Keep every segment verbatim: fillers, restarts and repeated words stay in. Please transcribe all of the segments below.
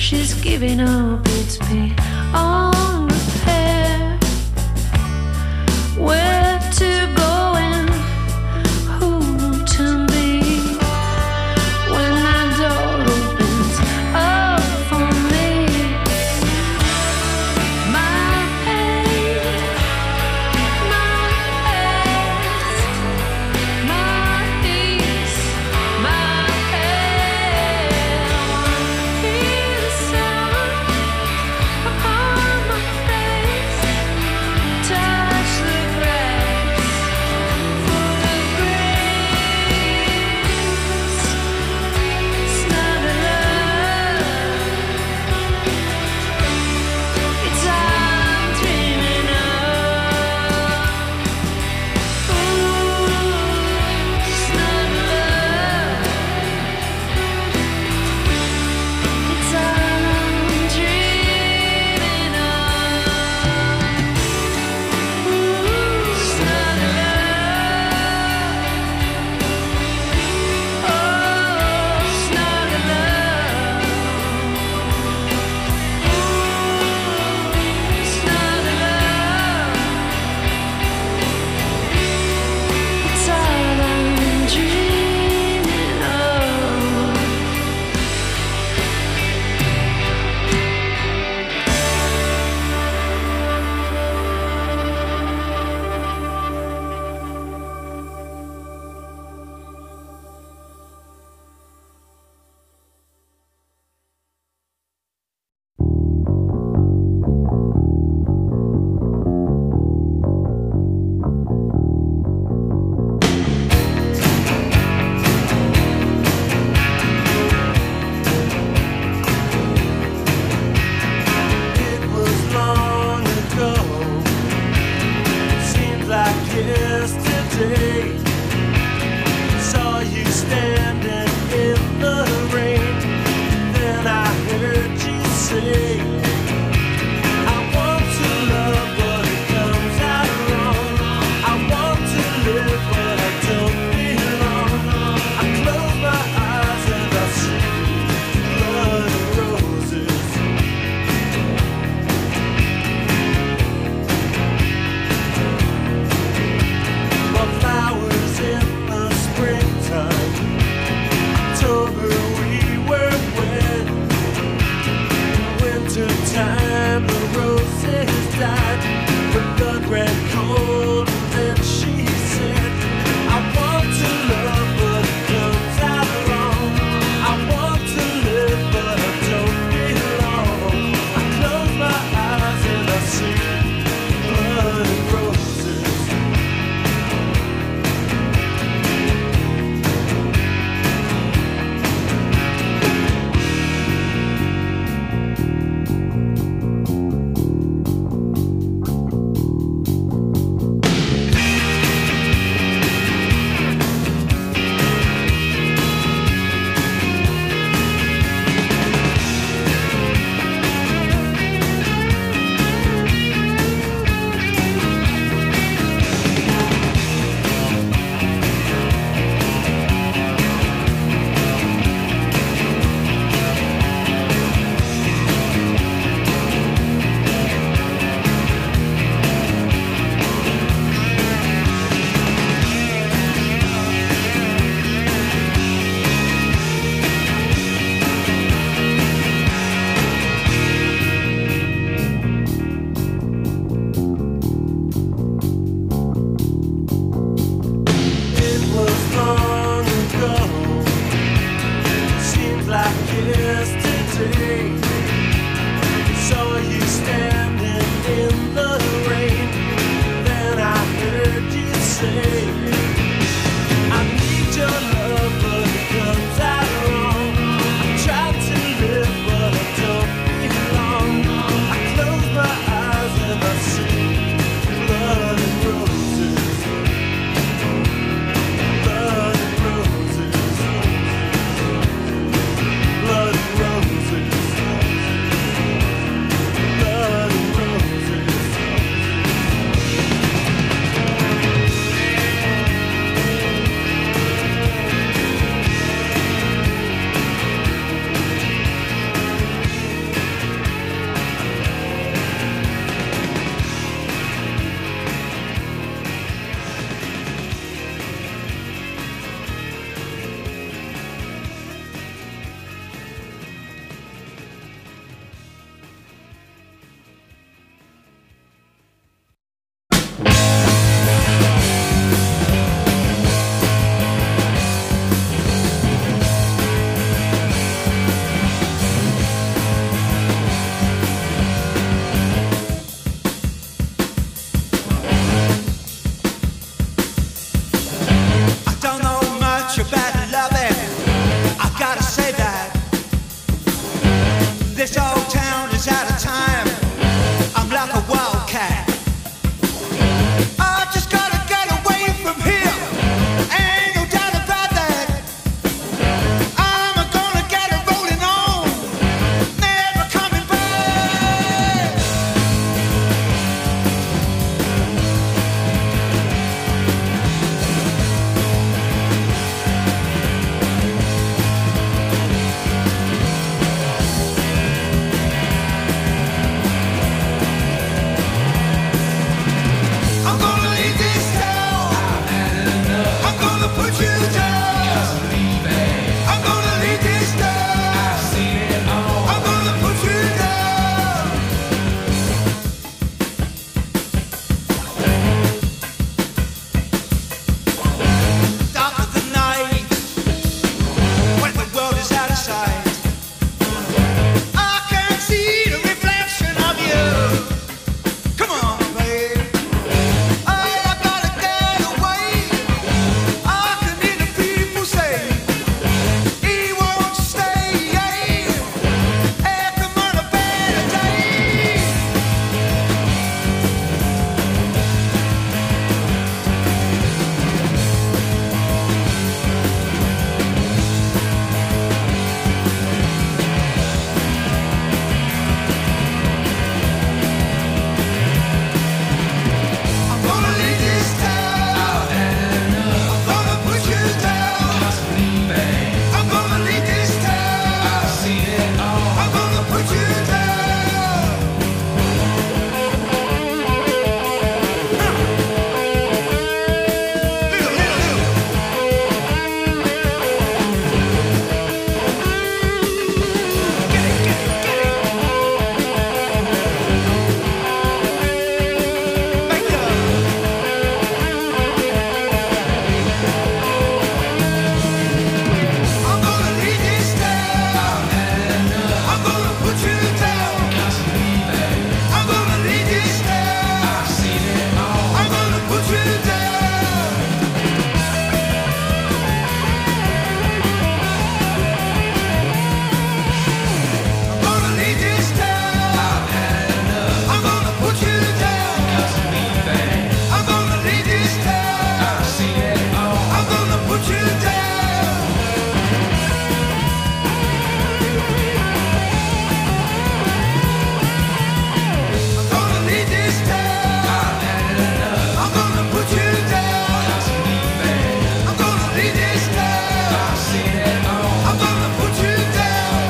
she's giving up, it's beyond repair. Where to go and who to be when that door opens up for me. My pain, my past, my peace, my head. Hear the sound upon my face, touch the grass for the grace, snuggle up. It's I'm dreaming of. Ooh, snuggle up. It's I'm dreaming of. Ooh, snuggle up. Oh, snuggle up. Ooh, snuggle up. It's all I'm dreaming of. It was long ago, seems like yesterday. Saw you standing in the rain, then I heard you say, I want to love but it comes out wrong. I want to live but I don't belong. I close my eyes and I see blood and roses. Well, flowers in the springtime. October we were wed. Wintertime the roses died. The blood ran cold and then she said, I want to love but it comes out wrong. I want to live but I don't belong. I close my eyes and I see blood and roses. This old town is out of time. I'm like a wildcat. I just gotta get away from here. Ain't no doubt about that. I'm gonna get it rolling on. Never coming back. I'm gonna leave this town. I'm gonna put you down. I'm gonna leave this town. I'm gonna put you down. Darker the night when the world is out of sight. I can't see the reflection of you. Come on, babe. I gotta get away. I can hear the people say he won't stay. After another better day. I'm gonna leave this town. I'm gonna put you down. I'm gonna leave this town. I'm gonna put you down. Little, little, little. Get it, get it, get it. Make love. I'm gonna leave this town. I'm gonna put you down. I'm gonna leave this town. I'm gonna put you down. I'm gonna leave this town. I'm gonna put you down. I'm gonna leave this town. I'm gonna put you down. I'm gonna leave this town. I'm gonna put you down. I'm gonna leave this town. I'm gonna put you down.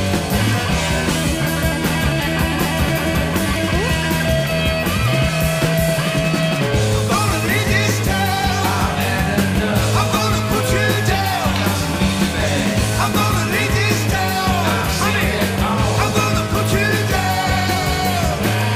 I'm gonna leave this town. I'm gonna put you down. I'm gonna leave this town. I'm gonna put you down.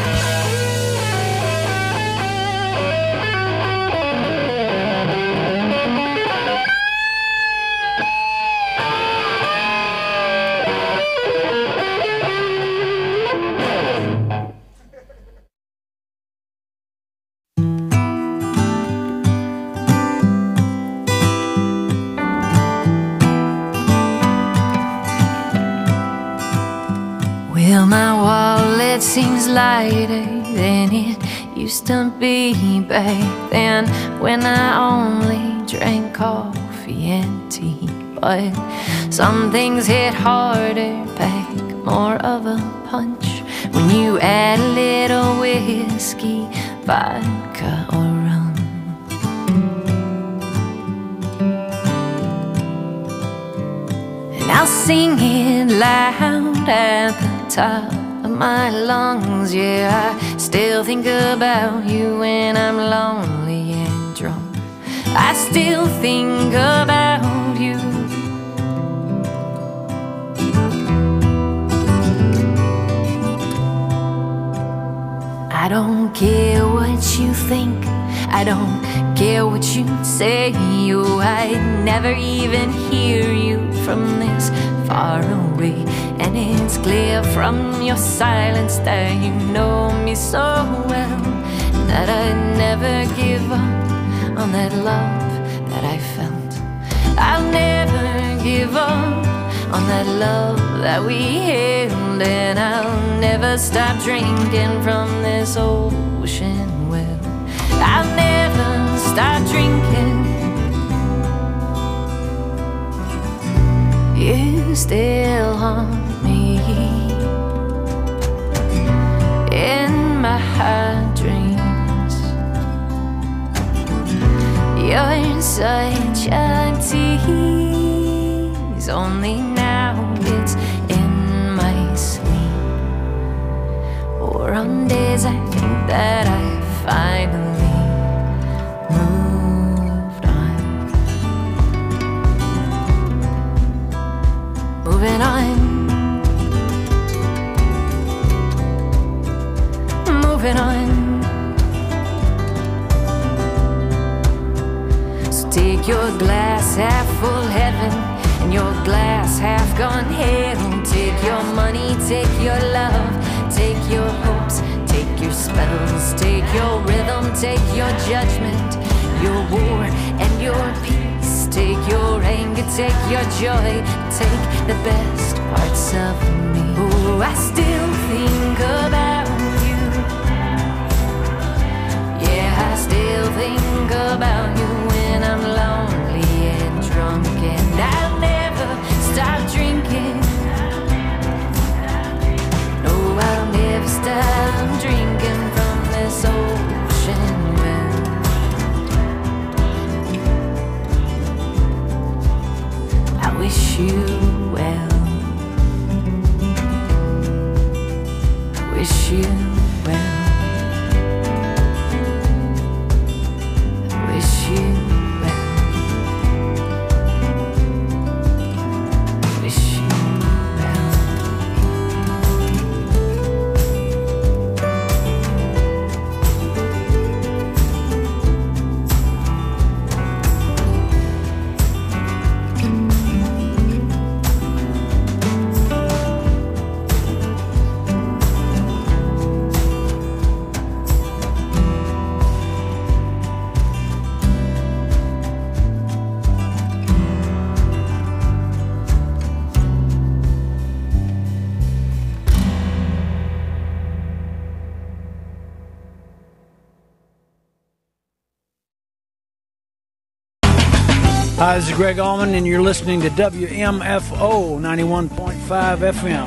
Well, my wallet seems lighter than it used to be back then, when I only drank coffee and tea. But some things hit harder, pack more of a punch when you add a little whiskey, vodka, or rum. And I'll sing it loud at the top of my lungs. Yeah, I still think about you when I'm lonely and drunk. I still think about you. I don't care what you think, I don't care what you say. Oh, I'd never even hear you from this far away. And it's clear from your silence that you know me so well, that I'd never give up on that love that I felt. I'll never give up on that love that we held. And never stop drinking from this ocean well. I'll never stop drinking. You still haunt me in my hard dreams. You're such a tease. Only now it's in my sleep, or on days I think that I finally moved on. Moving on. Moving on. So take your glass half full heaven and your glass half gone hell. Take your money, take your love, take your hopes, take your spells, take your rhythm, take your judgment, your war and your peace. Take your anger, take your joy, take the best parts of me. Oh, I still think about you. Yeah, I still think about you when I'm lonely and drunk, and I'll never stop drinking. No, I'll never stop drinking from this ocean well. I wish you well. I wish you well. I wish you well. I wish you well. Hi, this is Greg Allman, and you're listening to W M F O ninety-one point five F M.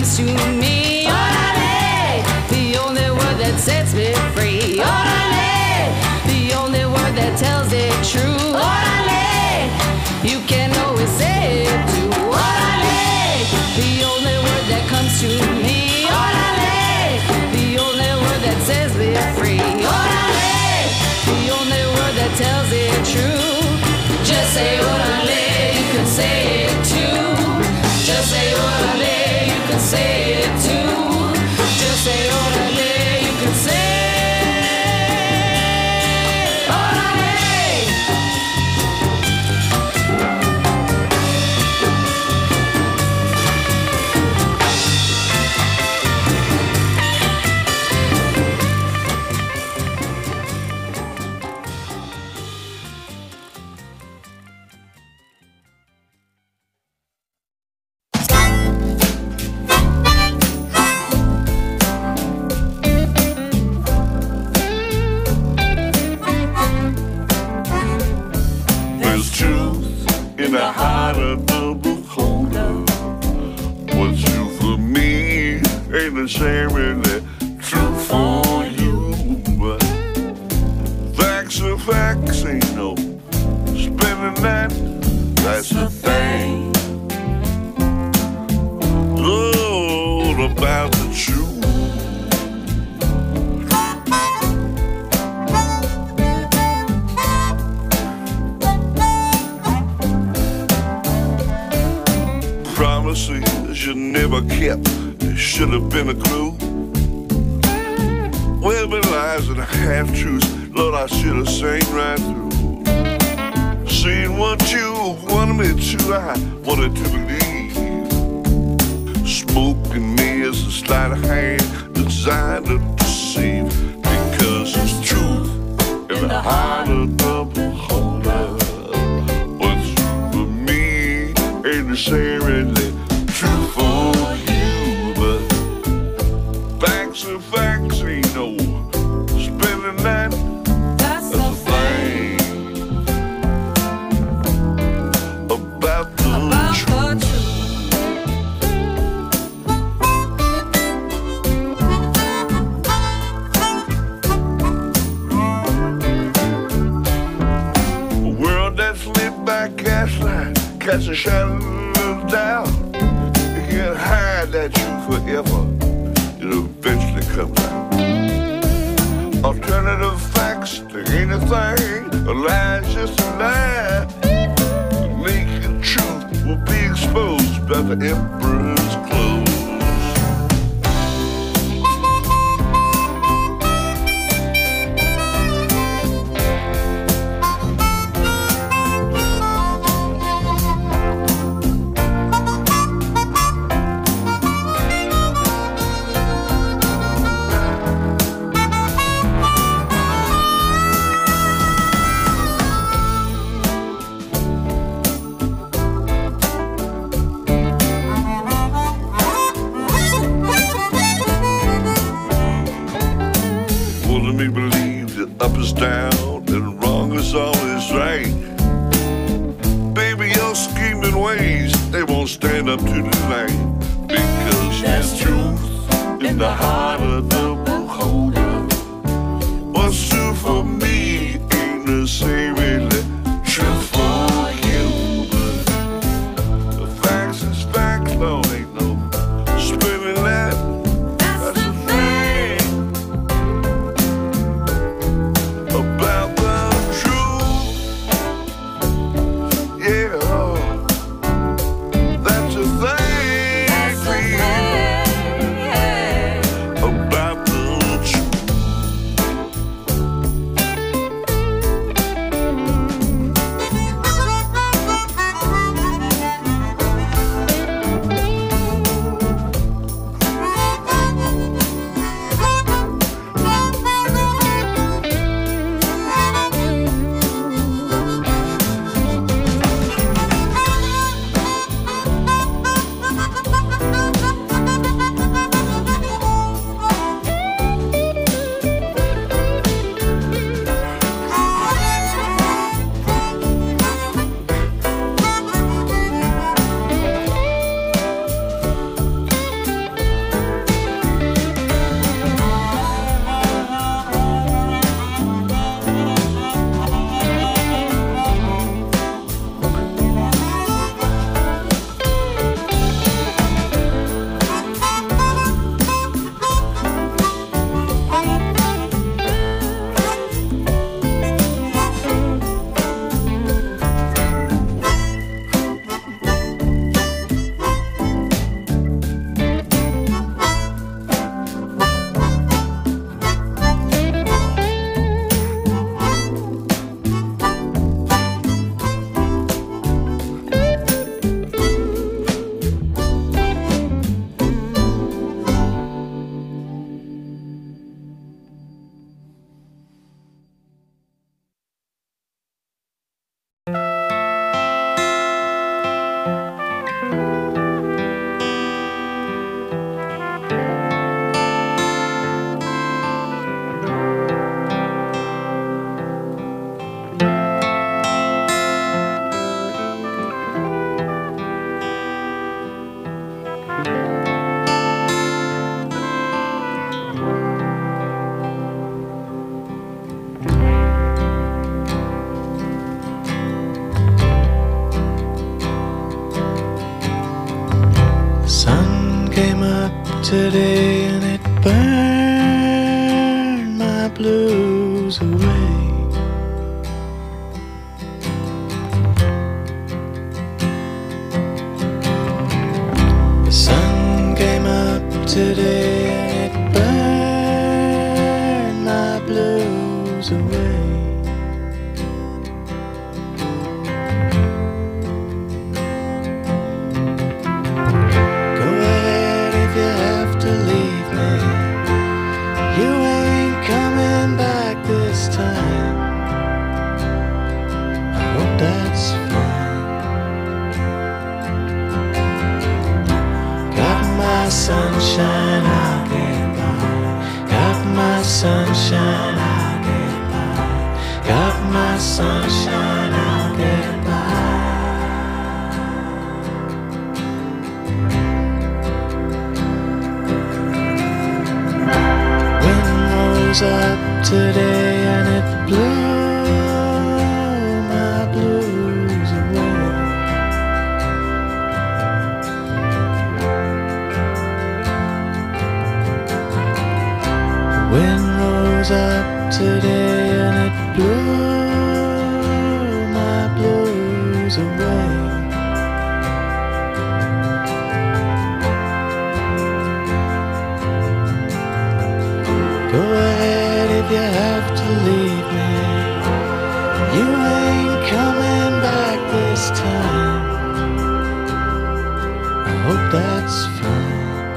comes to me. Orale, the only word that sets me free. Orale, the only word that tells it true. Orale, you can always say it too. Orale, the only word that comes to me. Orale, the only word that sets me free. Orale, the only word that tells it true. Just say orale, you can say it too. Just say orale, you can say it too. Just say orale, you can say the heart of the beholder. What's true for me ain't necessarily true for you. But facts are facts, ain't no spinning that. That's the thing. All about the truth. Promises you never kept, it should have been a clue. Where been lies and half-truths, Lord, I should have seen right through. Seen what you wanted me to, I wanted to believe. Smoking me as a sleight of hand designed to deceive. Because there's truth in the heart of the beholder. What's true for me ain't necessarily true for you, but facts are facts, ain't no spinning that. That's, That's the thing, thing about the about truth. The truth. A world that's lit by gaslight, cast a shadow of doubt. You can't hide that truth forever. It'll eventually come out. Alternative facts to anything. A lie's just a lie. The naked truth will be exposed by the emperor's clothes. Me believe that up is down and wrong is always right. Baby, your scheming ways, they won't stand up to the light. Because there's truth in the heart of the beholder. What's true for me ain't necessarily true for you. But the facts is facts, Lord, ain't no spinning that. That's the thing. About the truth, yeah, that's a thing, that's a thing. About the truth. today and it burned my blues away. The sun came up today and it burned my blues away. Sunshine, I'll get by. Got my sunshine, I'll get by. Got my sunshine, I'll get by. Wind rose up today and it blew my blues away. Wind rose up today and it blew my blues away. Go ahead if you have to leave me. You ain't coming back this time. I hope that's fine.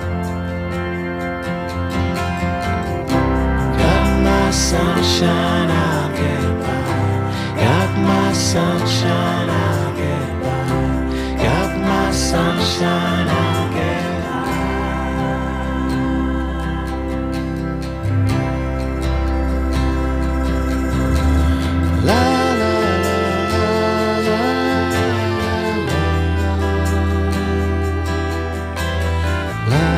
Sunshine, I'll get by. Got my sunshine, I'll get by. Got my sunshine, I'll get by. La la la la la la.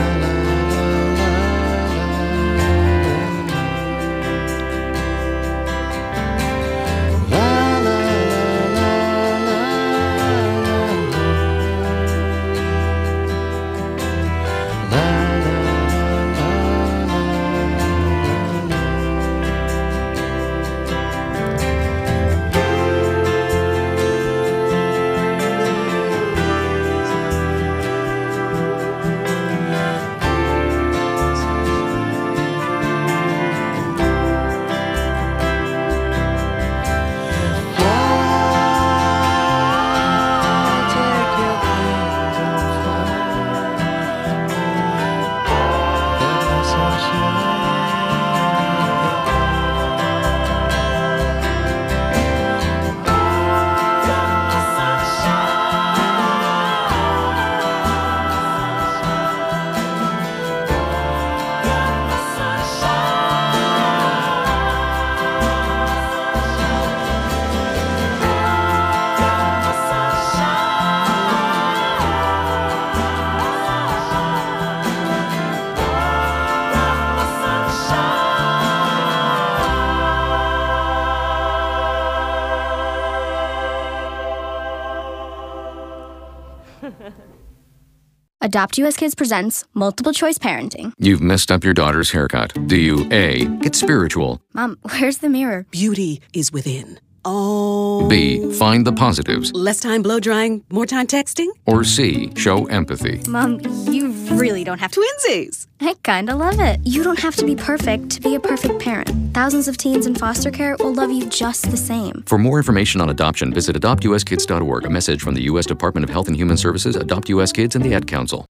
Adopt U S Kids presents Multiple Choice Parenting. You've messed up your daughter's haircut. Do you A, get spiritual? Mom, where's the mirror? Beauty is within. Oh. B, find the positives? Less time blow drying, more time texting? Or C, show empathy? Mom, you really don't have to. Twinsies! I kinda love it. You don't have to be perfect to be a perfect parent. Thousands of teens in foster care will love you just the same. For more information on adoption, visit adopt u s kids dot org. A message from the U S Department of Health and Human Services, Adopt U S Kids, and the Ad Council.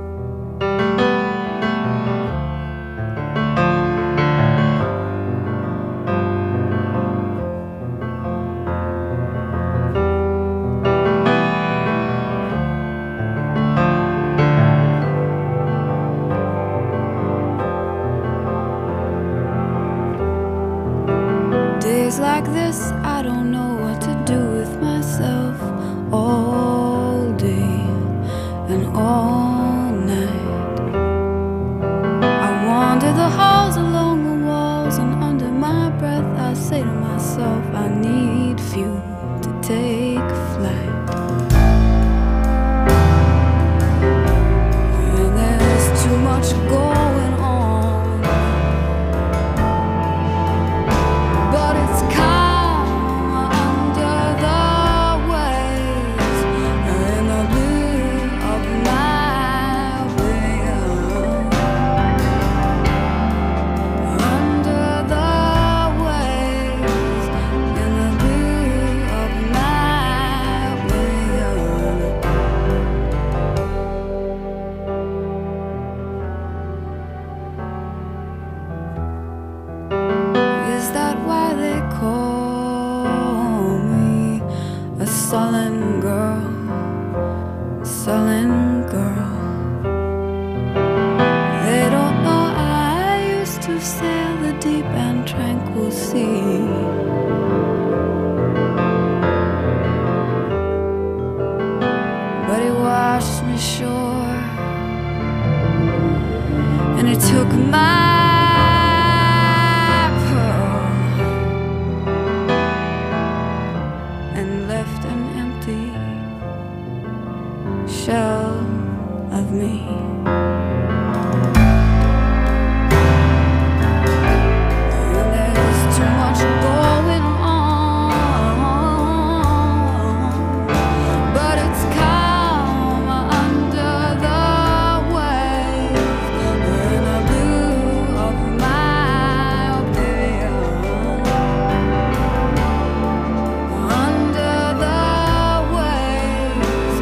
Days like this, I don't know what to do with myself all day and all sullen girl. They don't know I used to sail the deep and tranquil sea. But he washed me sure, and he took my shell of me. And there's too much going on, but it's calm under the waves in the blue of my oblivion. Under the waves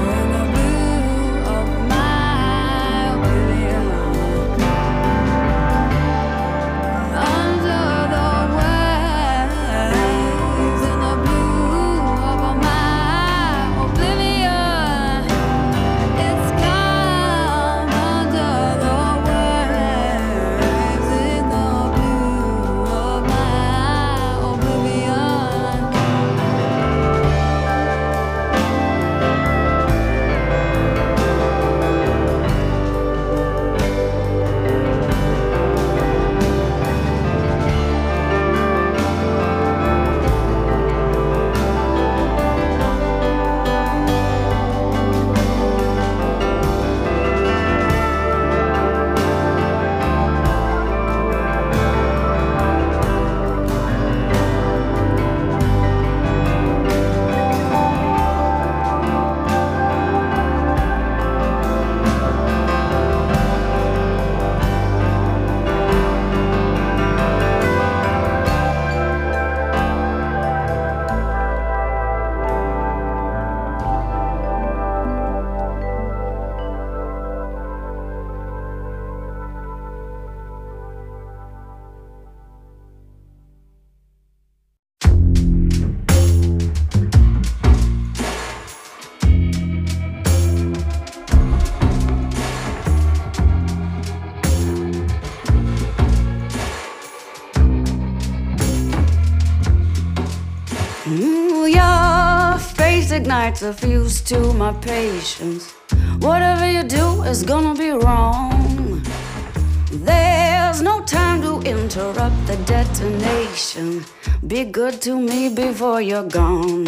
ignites a fuse to my patience. Whatever you do is gonna be wrong. There's no time to interrupt the detonation. Be good to me before you're gone.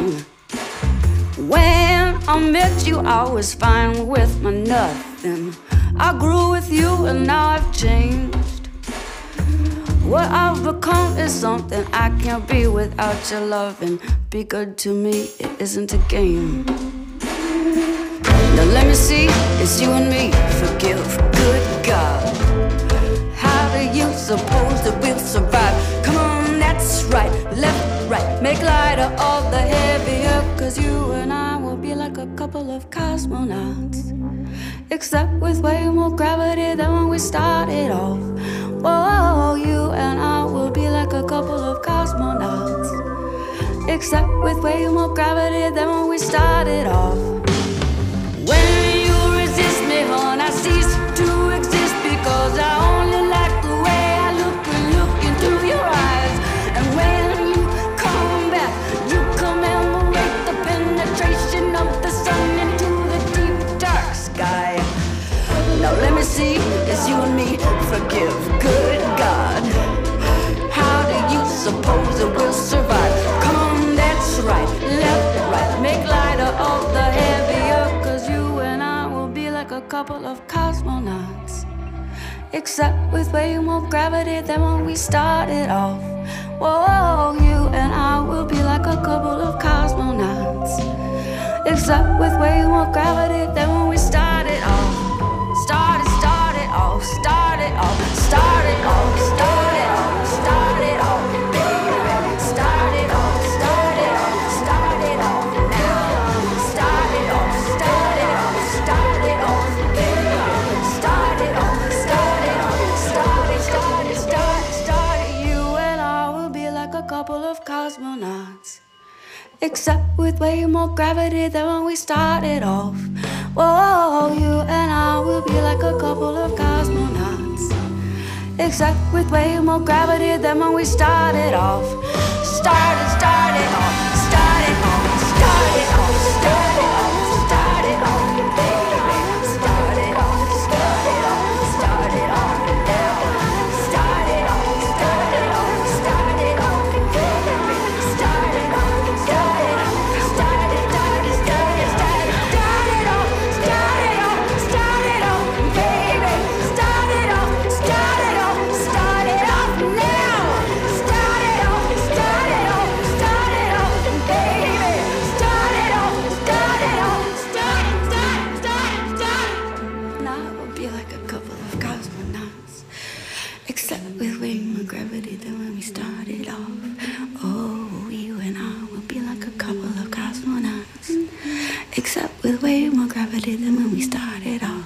When I met you, I was fine with my nothing. I grew with you and now I've changed. What I've become is something I can't be without your loving. Be good to me, it isn't a game. Now let me see, it's you and me. Forgive, good God. How do you suppose that we'll survive? Come on, that's right, left, right. Make lighter all the heavier, cause you and I will be like a couple of cosmonauts. Except with way more gravity than when we started off. Whoa, you and I will be like a couple of cosmonauts. Except with way more gravity than when we started off. When you resist me, hon, I cease to exist, because I only like the way I look and look into your eyes. And when you come back, you commemorate the penetration of the sun into the deep dark sky. Now let me see, it's you and me. Forgive, good God. How do you suppose it will survive? Come on, that's right, left, right. Make lighter all the heavier, cause you and I will be like a couple of cosmonauts. Except with way more gravity than when we started off. Whoa, you and I will be like a couple of cosmonauts. Except with way more gravity than when we started off. Started, started off, started off, started off, started off, started off, baby. Started off, started off, started off now. Started off, started off, started off, baby. Started off, started off, started, started, started, started. You and I will be like a couple of cosmonauts. Except with way more gravity than when we started off. Oh, you and I will be like a couple of cosmonauts, except with way more gravity than when we started off. Started, started off, started off, started off, started off, started off, baby. Started off, started off, started off, now. Started off, started off, started off, baby. Started off, started off, started, started, started, started, started off, started off, started off, baby. Started off, started off, started off, now. Started off, started off, started off, baby. Started off, started off, started, started, started, started. And I will be like a couple of cosmonauts, except with way more gravity than when we started off. Oh, you and I will be like a couple of cosmonauts, except with way more gravity than when we started off.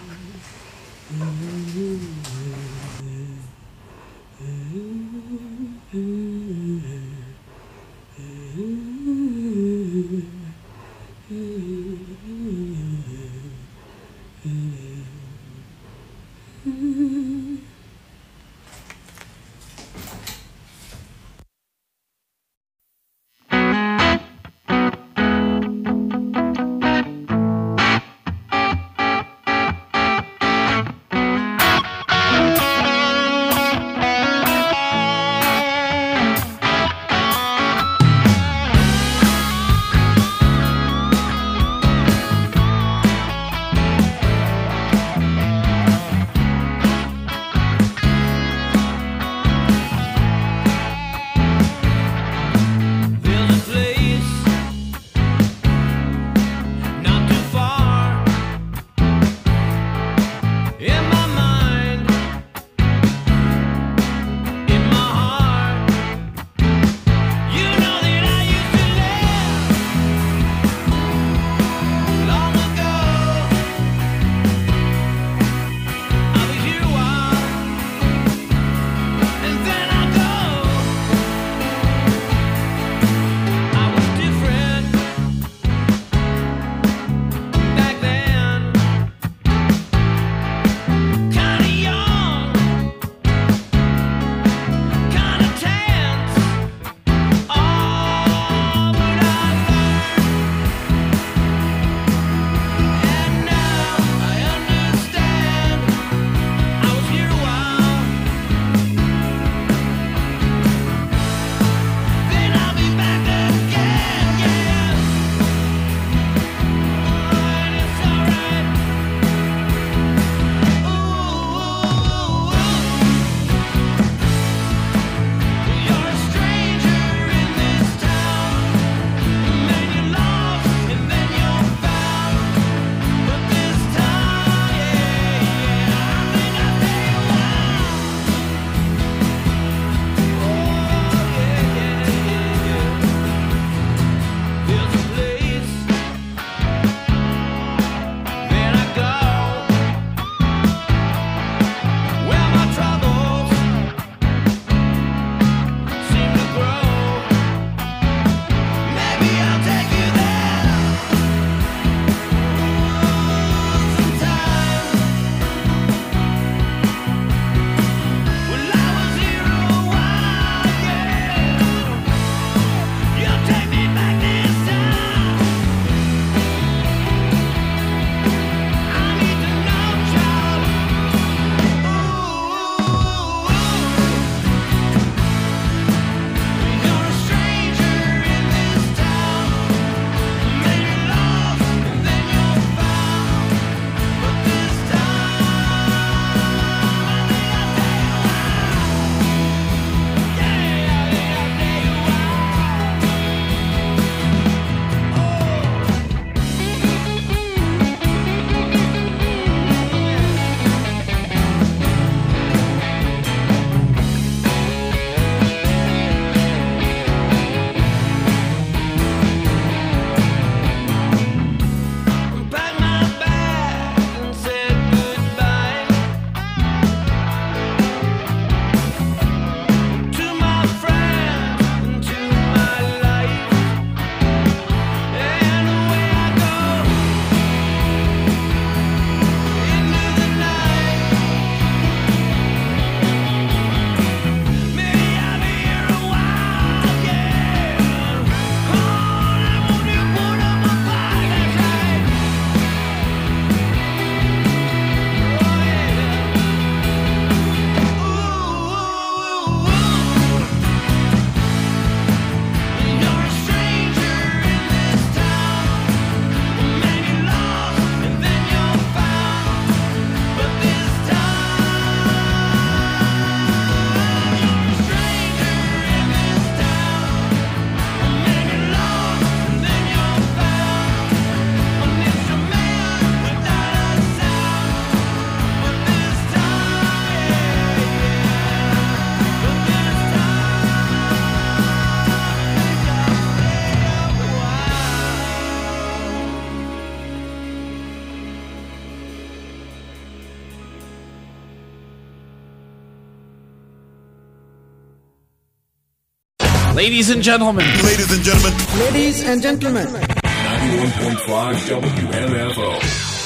Ladies and gentlemen. Ladies and gentlemen. Ladies and gentlemen. ninety-one point five W M F O.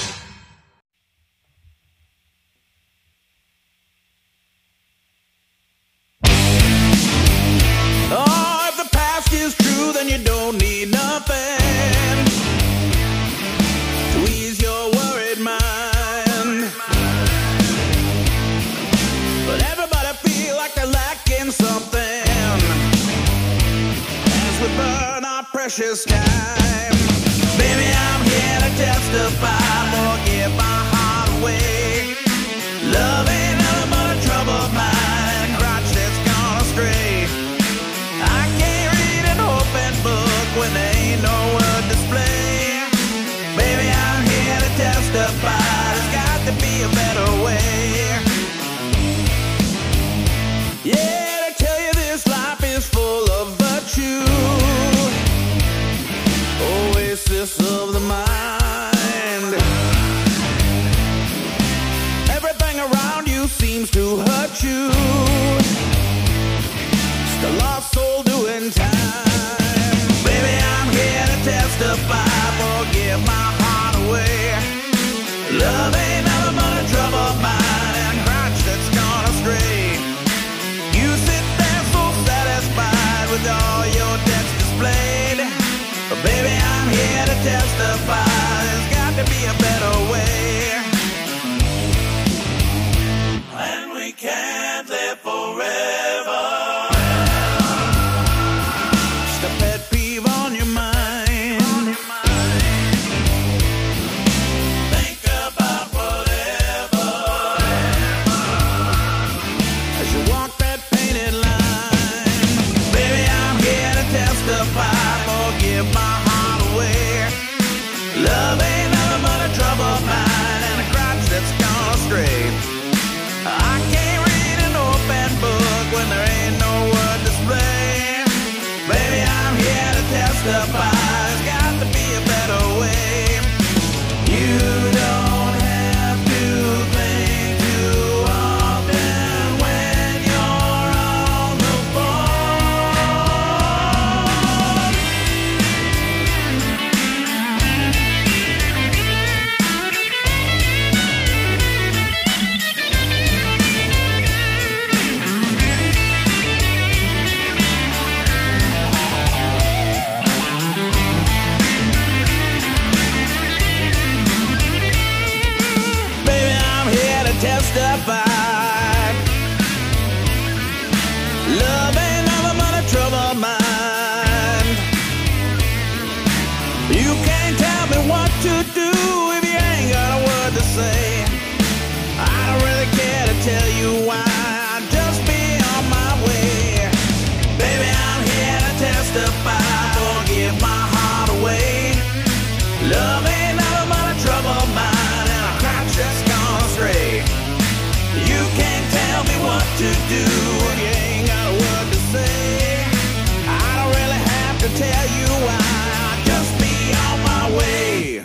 Oh, if the past is true, then you don't need nothing to ease your worried mind. But everybody feel like they're lacking something as we burn our precious time. Baby, I'm here to testify, forgive my heart away. Love ain't nothing but a troubled mind, a crotch that's gone astray. I can't read an open book when there ain't no word display. Baby, I'm here to testify, there's got to be a better way. Yeah, to tell you this life is full of virtue, oasis of the mind. Everything around you seems to hurt you, just a lost soul doing time. Baby, I'm here to testify, forgive my heart away. Love ain't nothing but a troubled mind and a crotch that's gone astray. You sit there so satisfied with all your debts displayed. But baby, I'm here to testify, there's got to be a better way. And we can't live forever. Just a pet peeve on your mind. Think about whatever as you walk that painted line. Baby, I'm here to testify, forgive my heart away. Love ain't nothing but a troubled mind and a crotch that's gone astray. I can't read an open book when there ain't no word display. Baby, I'm here to testify, there's got to be a better way. You don't have to think too often when you're on the Baby, I'm here to testify. Love ain't nothing but a troubled mind. You can't tell me what to do if you ain't got a word to say. I don't really care to tell you why, I'll just be on my way. Baby, I'm here to testify, forgive my heart away. Love ain't nothing but a troubled mind and a crotch that's gone astray. You can't tell me what to do if you ain't got a word to say. I don't really have to tell you why, I'll just be on my way.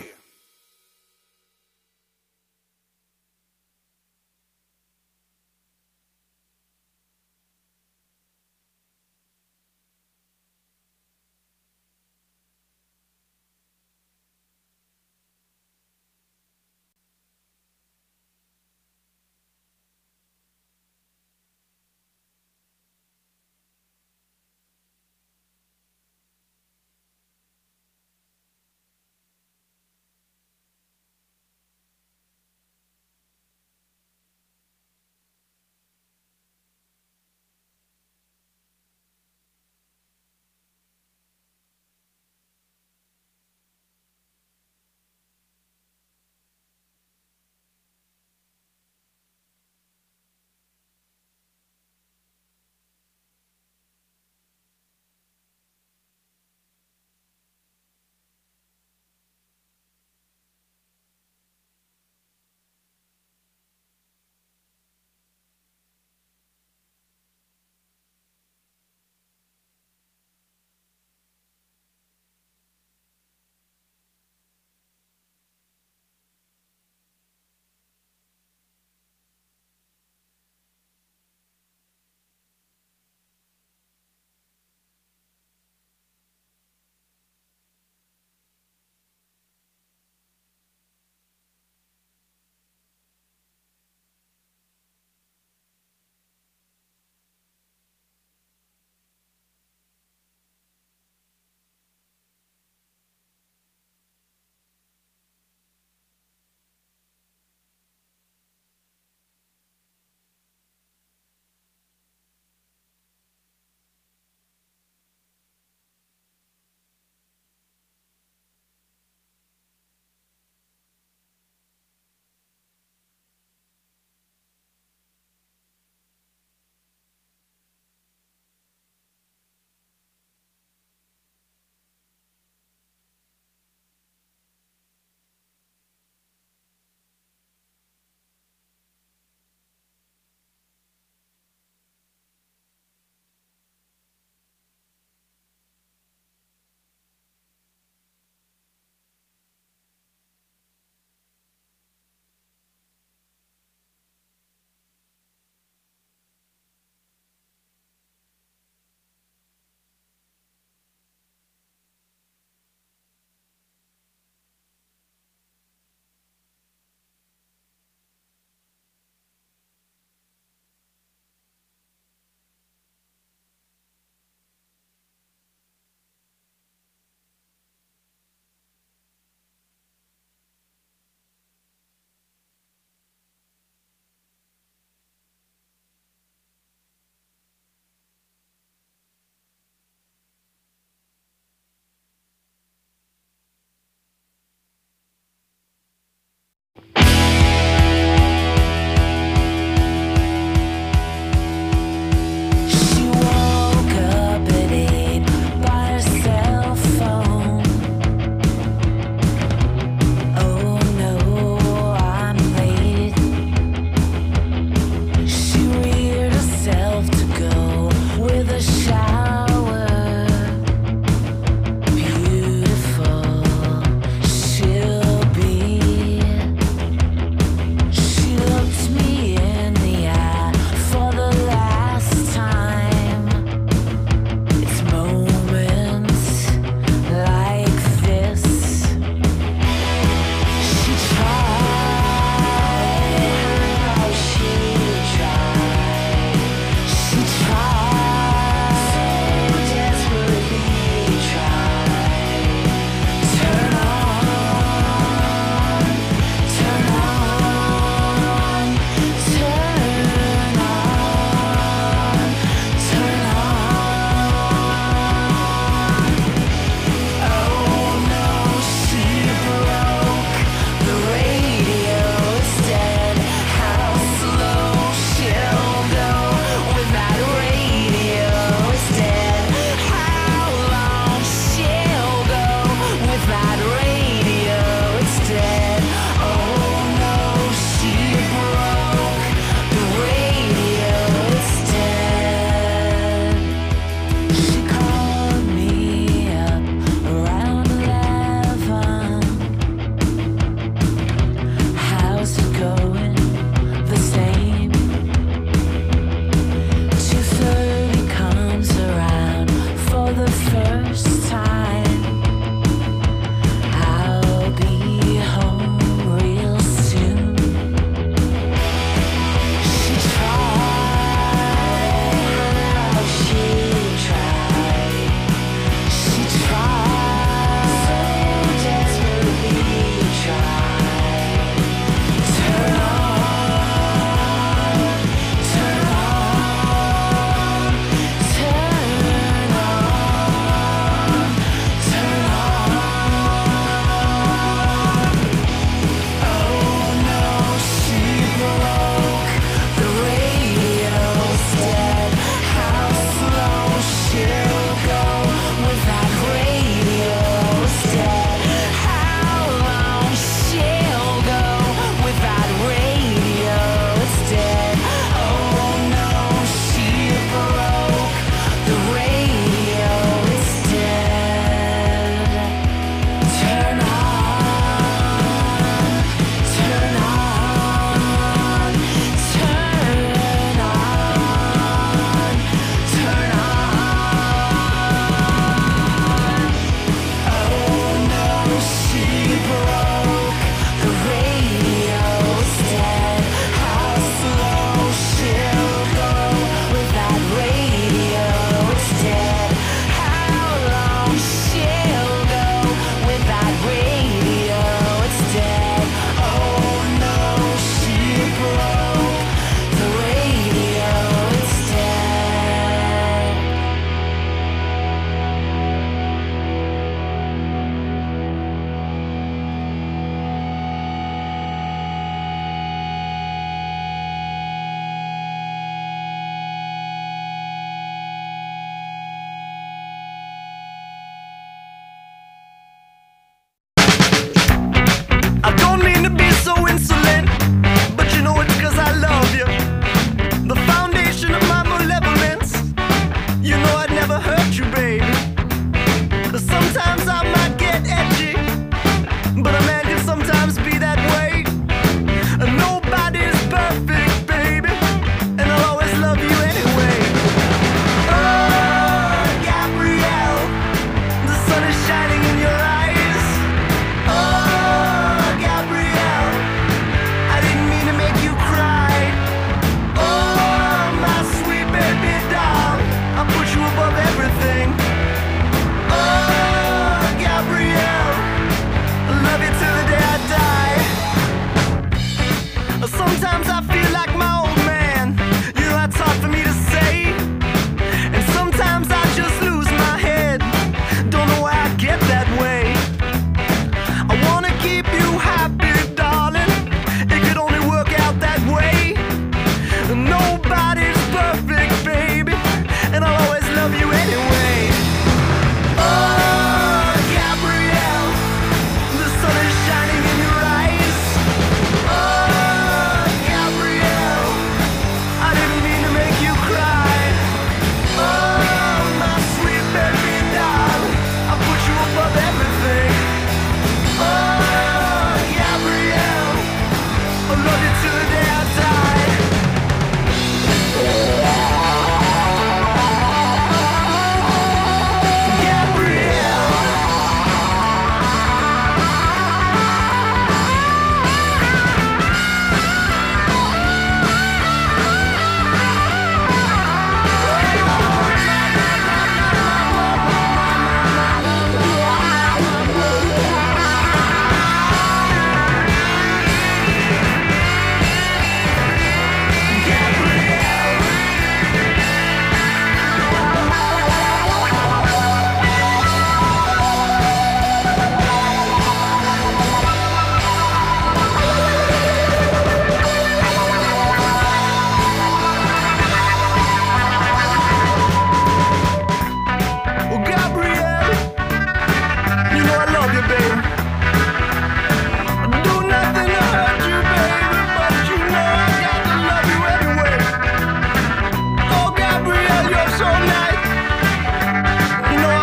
You know I